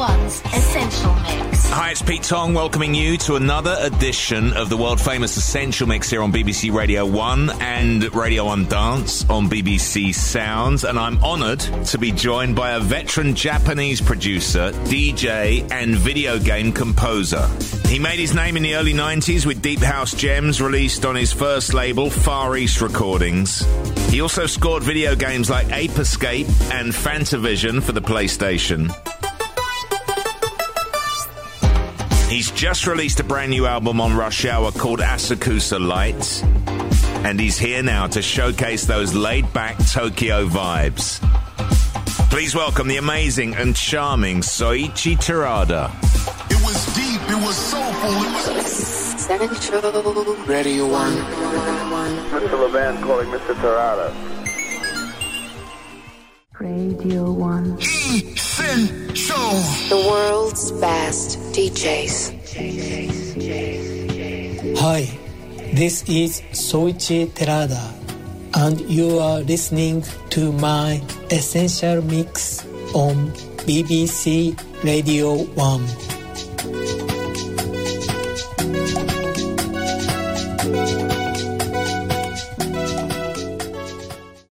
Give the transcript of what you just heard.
1's Essential Mix. Hi, it's Pete Tong welcoming you to another edition of the world-famous Essential Mix here on BBC Radio 1 and Radio 1 Dance on BBC Sounds. And I'm honoured to be joined by a veteran Japanese producer, DJ and video game composer. He made his name in the early 90s with Deep House Gems released on his first label, Far East Recordings. He also scored video games like Ape Escape and Fantavision for the PlayStation. He's just released a brand new album on Rush Hour called Asakusa Lights, and he's here now to showcase those laid-back Tokyo vibes. Please welcome the amazing and charming Soichi Terada. It was deep, it was soulful, it was Essential Radio 1. Mr. Levan calling Mr. Terada. Radio 1. essential. The world's best DJs. Hi, this is Soichi Terada, and you are listening to my Essential Mix on BBC Radio 1.